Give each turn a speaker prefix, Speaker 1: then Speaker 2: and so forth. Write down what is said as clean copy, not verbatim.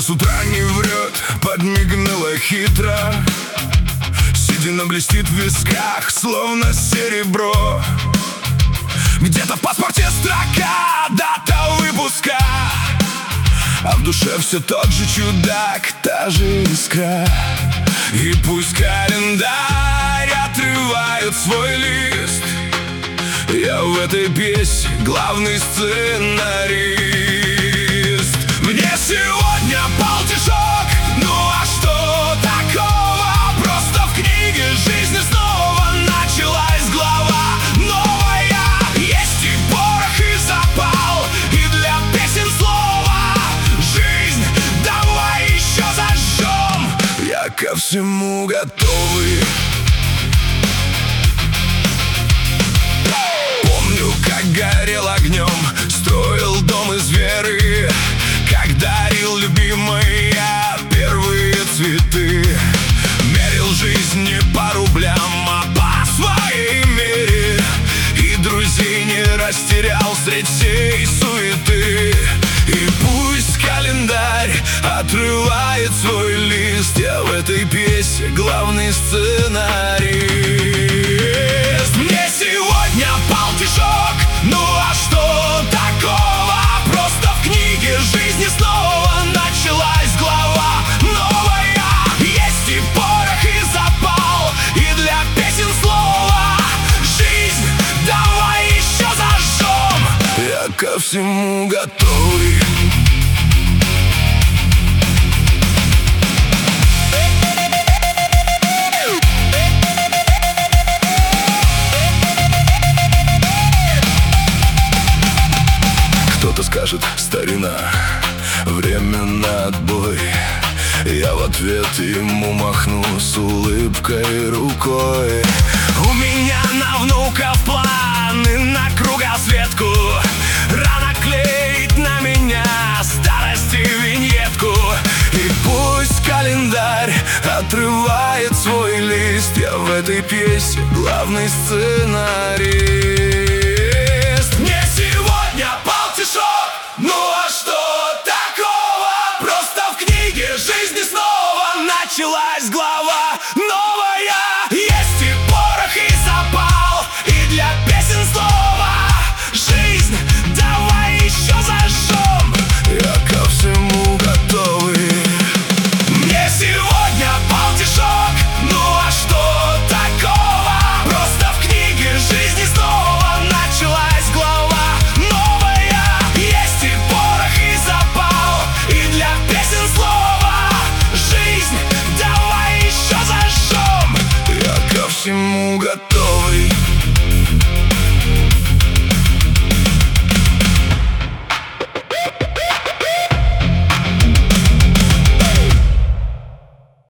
Speaker 1: с утра не врет, подмигнула хитро. Седина блестит в висках, словно серебро. Где-то в паспорте строка, дата выпуска, а в душе все тот же чудак, та же искра. И пусть календарь отрывает свой лист, я в этой песне главный сценарист. Мне сегодня полтишок, ну а что такого? Просто в книге жизни снова началась глава новая. Есть и порох, и запал, и для песен слово. Жизнь, давай еще зажжем, я ко всему готовый. Горел огнем, строил дом из веры, как дарил любимой я первые цветы. Мерил жизнь не по рублям, а по своей мере, и друзей не растерял средь всей суеты. И пусть календарь отрывает свой лист, я в этой песне главный сценарист. Мне сегодня полтишок, ну а что такого? Просто в книге жизни снова началась глава новая. Есть и порох, и запал, и для песен слово. Жизнь, давай еще зажжем, я ко всему готовый. Кто-то скажет: старина, время на отбой. Я в ответ ему махну с улыбкой рукой. У меня на внуков планы на кругосветку. Рано клеить на меня старости виньетку. И пусть календарь отрывает свой лист, я в этой песне главный сценарист. Мне сегодня полтишок, ну а что такого? Просто в книге жизни снова началась глава новая. Есть и порох, и запал, и для песен слов.